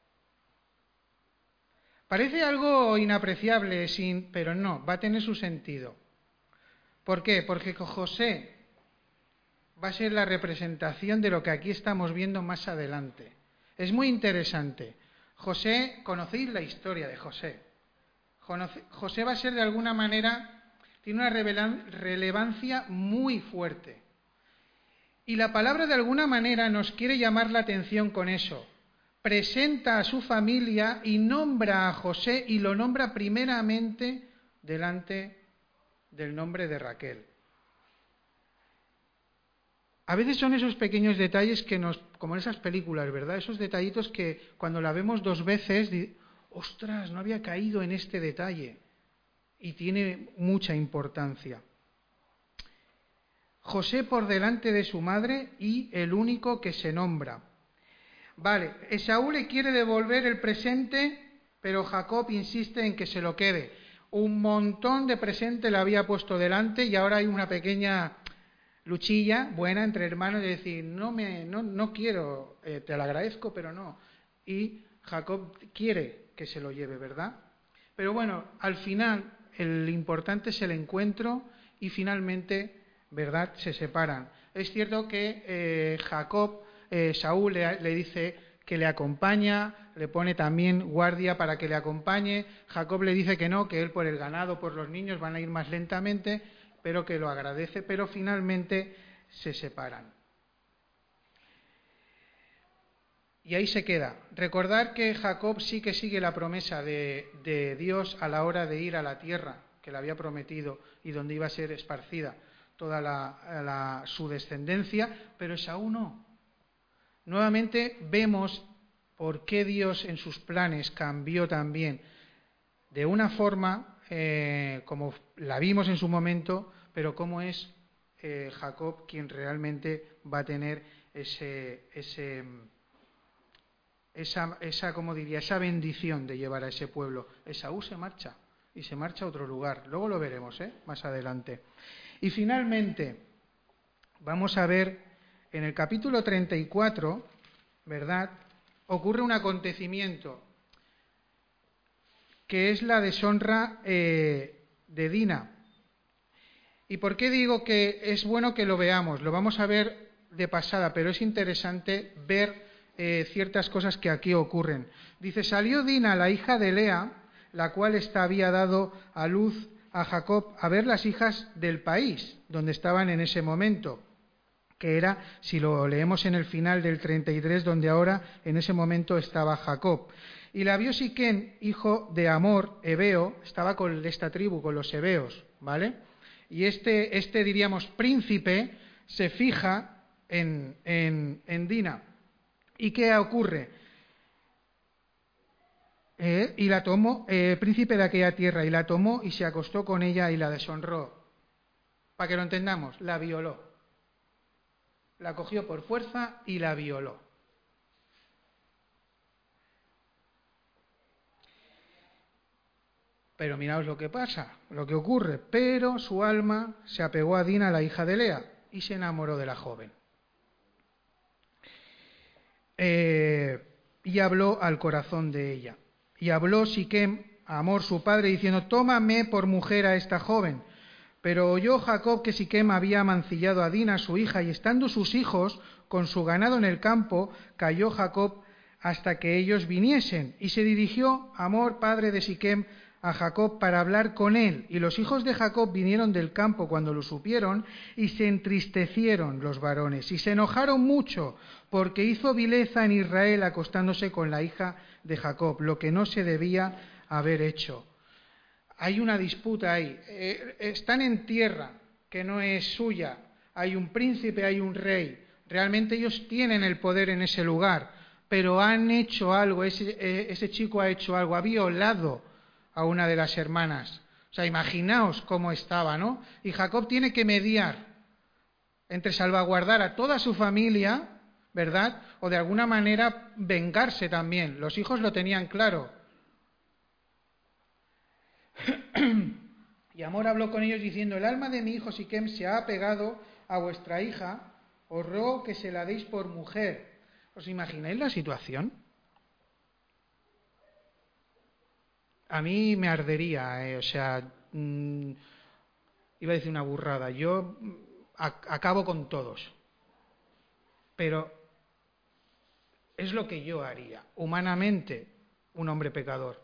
Parece algo inapreciable, pero no, va a tener su sentido. ¿Por qué? Porque José va a ser la representación de lo que aquí estamos viendo más adelante. Es muy interesante. José, conocéis la historia de José. José va a ser de alguna manera, tiene una relevancia muy fuerte. Y la palabra de alguna manera nos quiere llamar la atención con eso. Presenta a su familia y nombra a José y lo nombra primeramente delante del nombre de Raquel. A veces son esos pequeños detalles que como en esas películas, ¿verdad? Esos detallitos que cuando la vemos 2 veces, ¡ostras! No había caído en este detalle. Y tiene mucha importancia. José por delante de su madre y el único que se nombra. Vale, Esaú le quiere devolver el presente, pero Jacob insiste en que se lo quede. Un montón de presente le había puesto delante y ahora hay una pequeña luchilla buena entre hermanos de decir, no quiero, te lo agradezco, pero no. Y Jacob quiere que se lo lleve, ¿verdad? Pero bueno, al final el importante es el encuentro y finalmente, ¿verdad?, se separan. Es cierto que Saúl le dice que le acompaña, le pone también guardia para que le acompañe. Jacob le dice que no, que él por el ganado, por los niños van a ir más lentamente, pero que lo agradece, pero finalmente se separan. Y ahí se queda. Recordar que Jacob sí que sigue la promesa de Dios a la hora de ir a la tierra que le había prometido y donde iba a ser esparcida toda su descendencia, pero Esaú no. Nuevamente vemos por qué Dios en sus planes cambió también de una forma como la vimos en su momento, pero cómo es Jacob quien realmente va a tener esa bendición de llevar a ese pueblo. Esaú se marcha y se marcha a otro lugar. Luego lo veremos más adelante. Y finalmente vamos a ver en el capítulo 34, ¿verdad? Ocurre un acontecimiento que es la deshonra de Dina. ¿Y por qué digo que es bueno que lo veamos? Lo vamos a ver de pasada, pero es interesante ver ciertas cosas que aquí ocurren. Dice, salió Dina, la hija de Lea, la cual había dado a luz a Jacob, a ver las hijas del país, donde estaban en ese momento, que era, si lo leemos en el final del 33, donde ahora en ese momento estaba Jacob. Y la vio Siquem, hijo de Hamor, hebeo, estaba con esta tribu, con los hebeos, ¿vale? Y este diríamos, príncipe, se fija en Dina. ¿Y qué ocurre? Y la tomó, príncipe de aquella tierra, y la tomó y se acostó con ella y la deshonró. Para que lo entendamos, la violó. La cogió por fuerza y la violó. Pero miraos lo que pasa, lo que ocurre. Pero su alma se apegó a Dina, la hija de Lea, y se enamoró de la joven. Y habló al corazón de ella. Y habló Siquem a Hamor su padre, diciendo, tómame por mujer a esta joven. Pero oyó Jacob que Siquem había mancillado a Dina, su hija, y estando sus hijos con su ganado en el campo, cayó Jacob hasta que ellos viniesen. Y se dirigió Hamor, padre de Siquem, a Jacob para hablar con él. Y los hijos de Jacob vinieron del campo cuando lo supieron, y se entristecieron los varones, y se enojaron mucho, porque hizo vileza en Israel acostándose con la hija de Jacob, lo que no se debía haber hecho. Hay una disputa ahí. Están en tierra que no es suya. Hay un príncipe, hay un rey. Realmente ellos tienen el poder en ese lugar, pero han hecho algo. Ese chico ha hecho algo. Ha violado a una de las hermanas. O sea, imaginaos cómo estaba, ¿no? Y Jacob tiene que mediar entre salvaguardar a toda su familia, ¿verdad? O de alguna manera vengarse también. Los hijos lo tenían claro. Y Hamor habló con ellos diciendo, el alma de mi hijo Siquem se ha apegado a vuestra hija, os ruego que se la deis por mujer. ¿Os imagináis la situación? A mí me ardería, iba a decir una burrada, yo acabo con todos, pero es lo que yo haría, humanamente, un hombre pecador.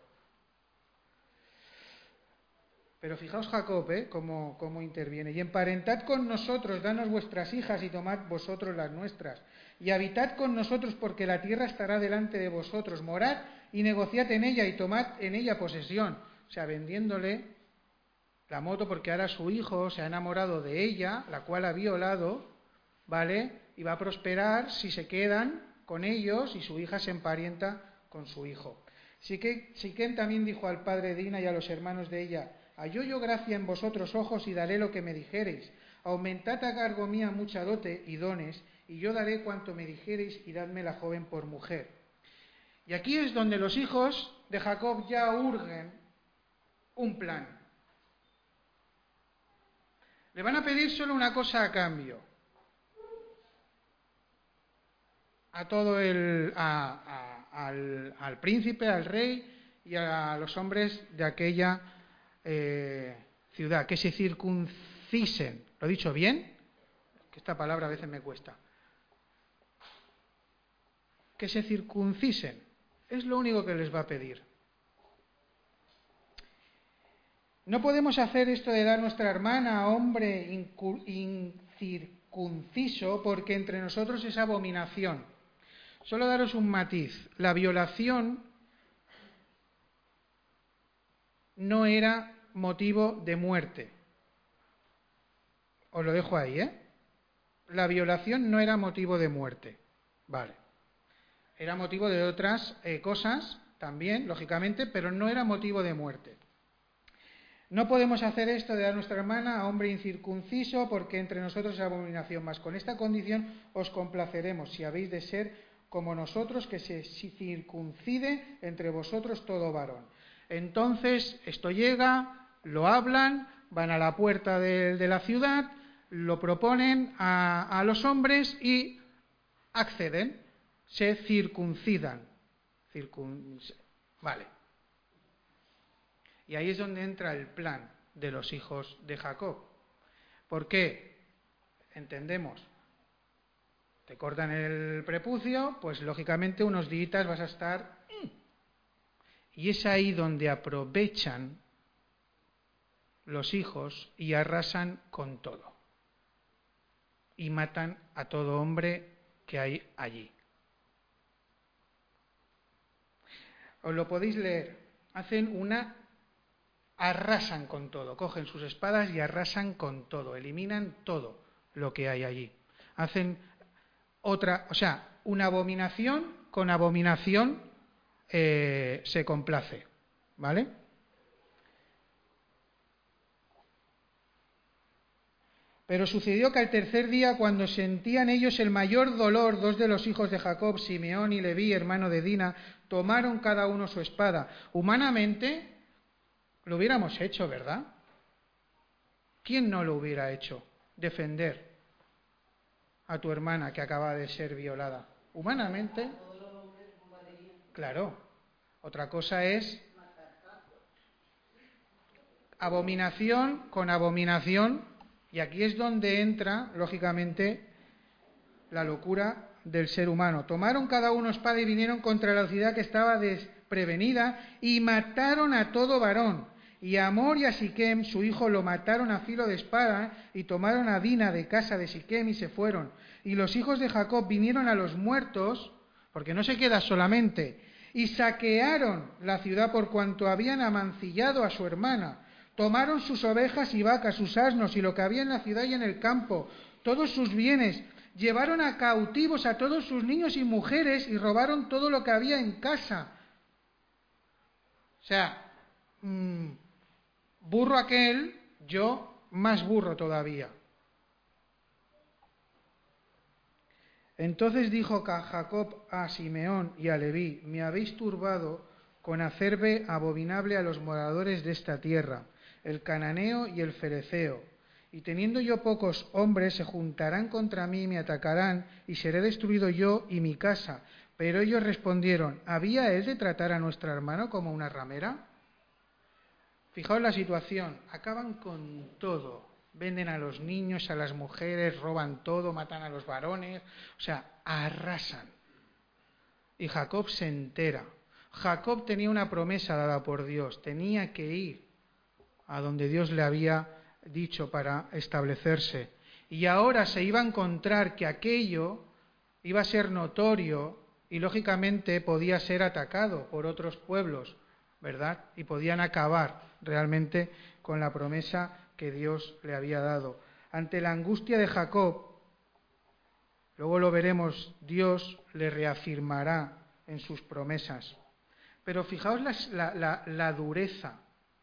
Pero fijaos Jacob, cómo interviene. Y emparentad con nosotros, danos vuestras hijas y tomad vosotros las nuestras. Y habitad con nosotros porque la tierra estará delante de vosotros. Morad y negociad en ella y tomad en ella posesión. O sea, vendiéndole la moto porque ahora su hijo se ha enamorado de ella, la cual ha violado, ¿vale? Y va a prosperar si se quedan con ellos y su hija se emparenta con su hijo. Siquem también dijo al padre de Dina y a los hermanos de ella, halló yo gracia en vosotros ojos y daré lo que me dijereis. Aumentad a cargo mía mucha dote y dones, y yo daré cuanto me dijereis y dadme la joven por mujer. Y aquí es donde los hijos de Jacob ya urgen un plan. Le van a pedir solo una cosa a cambio. A todo al príncipe, al rey y a los hombres de aquella ciudad, que se circuncisen. ¿Lo he dicho bien? Que esta palabra a veces me cuesta. Que se circuncisen. Es lo único que les va a pedir. No podemos hacer esto de dar nuestra hermana a hombre incircunciso porque entre nosotros es abominación. Solo daros un matiz. La violación no era motivo de muerte. os lo dejo ahí, ¿eh? La violación no era motivo de muerte, vale. Era motivo de otras cosas también, lógicamente, pero no era motivo de muerte. No podemos hacer esto de dar nuestra hermana a hombre incircunciso, porque entre nosotros es abominación. Mas con esta condición os complaceremos, si habéis de ser como nosotros, que se circuncide entre vosotros todo varón. Entonces, esto llega, lo hablan, van a la puerta de la ciudad, lo proponen a los hombres y acceden, se circuncidan. Vale. Y ahí es donde entra el plan de los hijos de Jacob. ¿Por qué? Entendemos. Te cortan el prepucio, pues lógicamente unos días vas a estar... Y es ahí donde aprovechan los hijos y arrasan con todo. Y matan a todo hombre que hay allí. Os lo podéis leer. Arrasan con todo. Cogen sus espadas y arrasan con todo. Eliminan todo lo que hay allí. Hacen una abominación con abominación se complace. ¿Vale? Pero sucedió que al tercer día, cuando sentían ellos el mayor dolor, dos de los hijos de Jacob, Simeón y Leví, hermano de Dina, tomaron cada uno su espada. Humanamente lo hubiéramos hecho, ¿verdad? ¿Quién no lo hubiera hecho? Defender a tu hermana que acaba de ser violada. Humanamente, claro. Otra cosa es abominación con abominación. Y aquí es donde entra, lógicamente, la locura del ser humano. Tomaron cada uno espada y vinieron contra la ciudad que estaba desprevenida y mataron a todo varón. Y a Amor y a Siquem, su hijo, lo mataron a filo de espada y tomaron a Dina de casa de Siquem y se fueron. Y los hijos de Jacob vinieron a los muertos, porque no se queda solamente, y saquearon la ciudad por cuanto habían amancillado a su hermana. Tomaron sus ovejas y vacas, sus asnos y lo que había en la ciudad y en el campo, todos sus bienes. Llevaron a cautivos a todos sus niños y mujeres y robaron todo lo que había en casa. O sea, burro aquel, yo más burro todavía. Entonces dijo Jacob a Simeón y a Leví: me habéis turbado con hacerme abominable a los moradores de esta tierra, el cananeo y el fereceo. Y teniendo yo pocos hombres, se juntarán contra mí y me atacarán, y seré destruido yo y mi casa. Pero ellos respondieron: ¿había él de tratar a nuestro hermano como una ramera? Fijaos la situación, acaban con todo. Venden a los niños, a las mujeres, roban todo, matan a los varones, o sea, arrasan. Y Jacob se entera. Jacob tenía una promesa dada por Dios, tenía que ir a donde Dios le había dicho para establecerse. Y ahora se iba a encontrar que aquello iba a ser notorio y lógicamente podía ser atacado por otros pueblos, ¿verdad? Y podían acabar realmente con la promesa que Dios le había dado. Ante la angustia de Jacob, luego lo veremos, Dios le reafirmará en sus promesas. Pero fijaos la dureza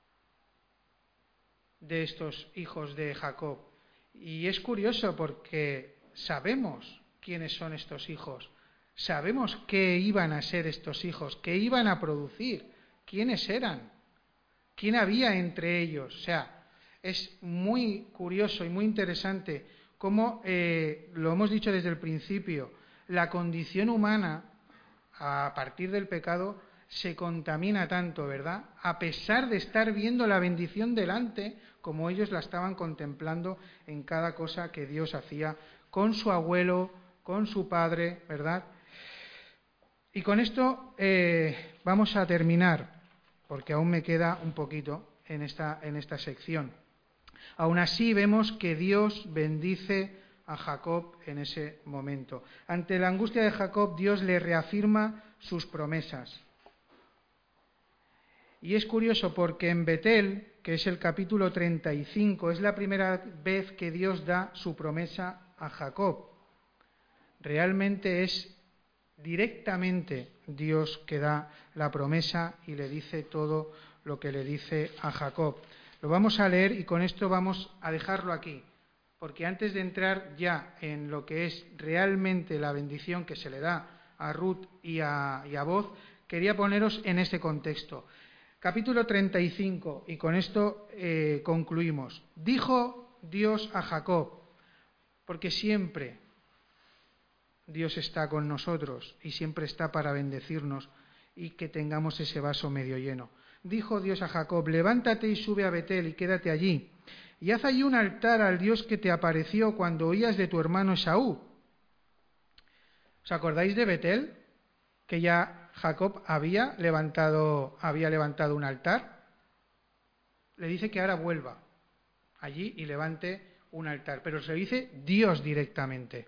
de estos hijos de Jacob. Y es curioso porque sabemos quiénes son estos hijos, sabemos qué iban a ser estos hijos, qué iban a producir, quiénes eran, quién había entre ellos. O sea, es muy curioso y muy interesante cómo, lo hemos dicho desde el principio, la condición humana a partir del pecado se contamina tanto, ¿verdad? A pesar de estar viendo la bendición delante, como ellos la estaban contemplando en cada cosa que Dios hacía con su abuelo, con su padre, ¿verdad? Y con esto vamos a terminar, porque aún me queda un poquito en esta sección. Aún así vemos que Dios bendice a Jacob en ese momento. Ante la angustia de Jacob, Dios le reafirma sus promesas. Y es curioso porque en Betel que es el capítulo 35. Es la primera vez que Dios da su promesa a Jacob. Realmente es directamente Dios que da la promesa y le dice todo lo que le dice a Jacob. Lo vamos a leer y con esto vamos a dejarlo aquí, porque antes de entrar ya en lo que es realmente la bendición que se le da a Ruth y a Boz, quería poneros en ese contexto. Capítulo 35, y con esto concluimos. Dijo Dios a Jacob, porque siempre Dios está con nosotros y siempre está para bendecirnos y que tengamos ese vaso medio lleno. Dijo Dios a Jacob, levántate y sube a Betel y quédate allí, y haz allí un altar al Dios que te apareció cuando oías de tu hermano Esaú. ¿Os acordáis de Betel? Que ya Jacob había levantado un altar. Le dice que ahora vuelva allí y levante un altar, pero se lo dice Dios directamente.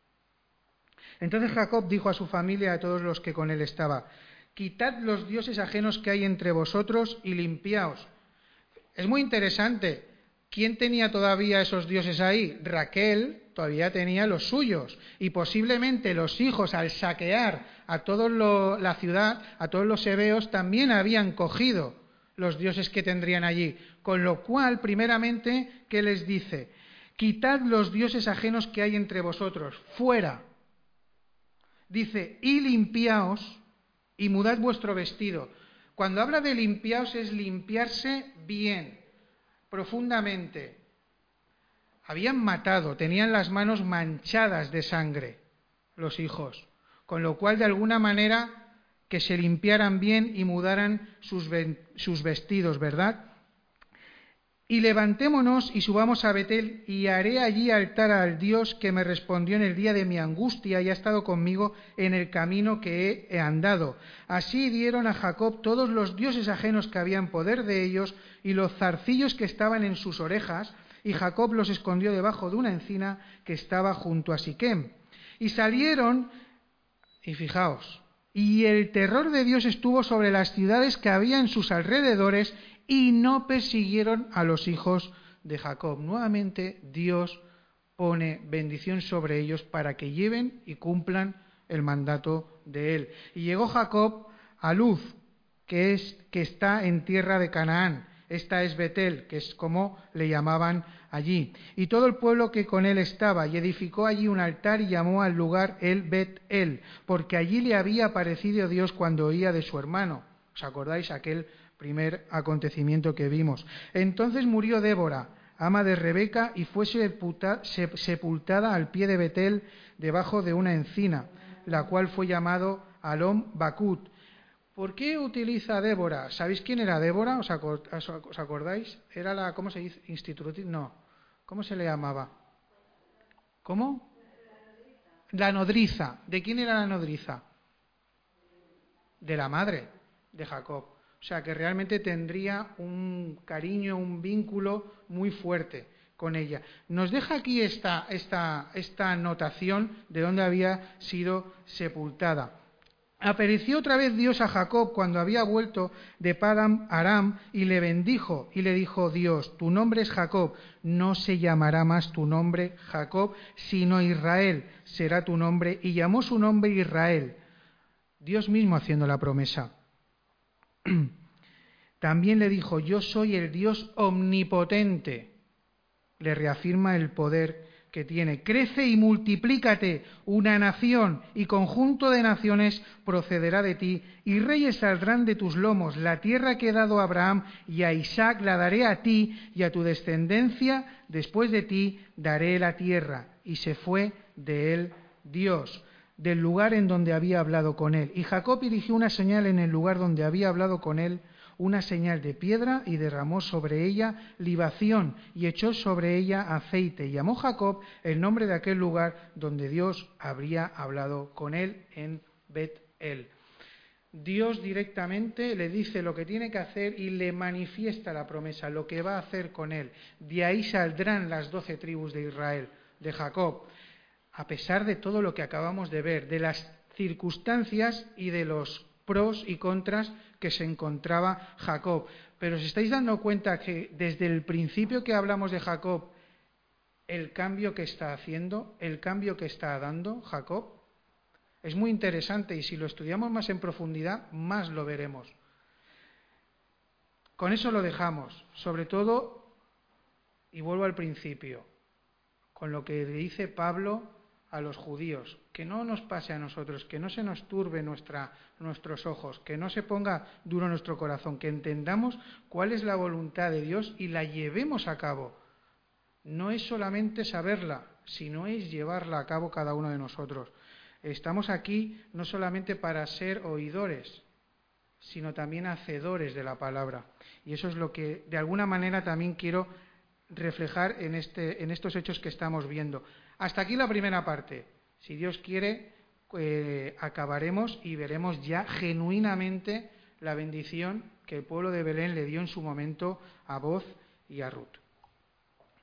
Entonces Jacob dijo a su familia, a todos los que con él estaba, quitad los dioses ajenos que hay entre vosotros y limpiaos. Es muy interesante. ¿Quién tenía todavía esos dioses ahí? Raquel todavía tenía los suyos. Y posiblemente los hijos, al saquear a toda la ciudad, a todos los hebeos, también habían cogido los dioses que tendrían allí. Con lo cual, primeramente, ¿qué les dice? Quitad los dioses ajenos que hay entre vosotros, fuera. Dice, y limpiaos y mudad vuestro vestido. Cuando habla de limpiaos es limpiarse bien, profundamente. Habían matado, tenían las manos manchadas de sangre los hijos, con lo cual de alguna manera que se limpiaran bien y mudaran sus vestidos, ¿verdad? Y levantémonos y subamos a Betel, y haré allí altar al Dios que me respondió en el día de mi angustia y ha estado conmigo en el camino que he andado. Así dieron a Jacob todos los dioses ajenos que había en poder de ellos y los zarcillos que estaban en sus orejas, y Jacob los escondió debajo de una encina que estaba junto a Siquem. Y salieron, y fijaos, y el terror de Dios estuvo sobre las ciudades que había en sus alrededores, y no persiguieron a los hijos de Jacob. Nuevamente Dios pone bendición sobre ellos para que lleven y cumplan el mandato de él. Y llegó Jacob a Luz, que está en tierra de Canaán. Esta es Betel, que es como le llamaban allí. Y todo el pueblo que con él estaba, y edificó allí un altar y llamó al lugar el Bet-El, porque allí le había aparecido Dios cuando oía de su hermano. ¿Os acordáis aquel primer acontecimiento que vimos? Entonces murió Débora, ama de Rebeca, y fue sepultada al pie de Betel, debajo de una encina, la cual fue llamado Alom Bakut. ¿Por qué utiliza Débora? ¿Sabéis quién era Débora? ¿Os acordáis? Era la, ¿cómo se dice? No. ¿Cómo se le llamaba? ¿Cómo? La nodriza. ¿De quién era la nodriza? De la madre de Jacob. O sea, que realmente tendría un cariño, un vínculo muy fuerte con ella. Nos deja aquí esta anotación de dónde había sido sepultada. Apareció otra vez Dios a Jacob cuando había vuelto de Padán Aram y le bendijo y le dijo Dios, tu nombre es Jacob, no se llamará más tu nombre Jacob, sino Israel será tu nombre, y llamó su nombre Israel. Dios mismo haciendo la promesa. También le dijo, yo soy el Dios omnipotente. Le reafirma el poder que tiene. Crece y multiplícate, una nación y conjunto de naciones procederá de ti, y reyes saldrán de tus lomos. La tierra que he dado a Abraham y a Isaac la daré a ti, y a tu descendencia después de ti daré la tierra. Y se fue de él Dios del lugar en donde había hablado con él. Y Jacob erigió una señal en el lugar donde había hablado con él, una señal de piedra, y derramó sobre ella libación, y echó sobre ella aceite. Y llamó Jacob el nombre de aquel lugar donde Dios habría hablado con él, en Bet-El. Dios directamente le dice lo que tiene que hacer y le manifiesta la promesa, lo que va a hacer con él. De ahí saldrán las 12 tribus de Israel, de Jacob. A pesar de todo lo que acabamos de ver, de las circunstancias y de los pros y contras que se encontraba Jacob. Pero ¿os estáis dando cuenta que desde el principio que hablamos de Jacob, el cambio que está haciendo, el cambio que está dando Jacob, es muy interesante y si lo estudiamos más en profundidad, más lo veremos. Con eso lo dejamos, sobre todo, y vuelvo al principio, con lo que dice Pablo a los judíos, que no nos pase a nosotros, que no se nos turbe nuestros ojos, que no se ponga duro nuestro corazón, que entendamos cuál es la voluntad de Dios y la llevemos a cabo. No es solamente saberla, sino es llevarla a cabo cada uno de nosotros. Estamos aquí no solamente para ser oidores, sino también hacedores de la palabra. Y eso es lo que de alguna manera también quiero reflejar en estos hechos que estamos viendo. Hasta aquí la primera parte. Si Dios quiere, acabaremos y veremos ya genuinamente la bendición que el pueblo de Belén le dio en su momento a Boz y a Ruth.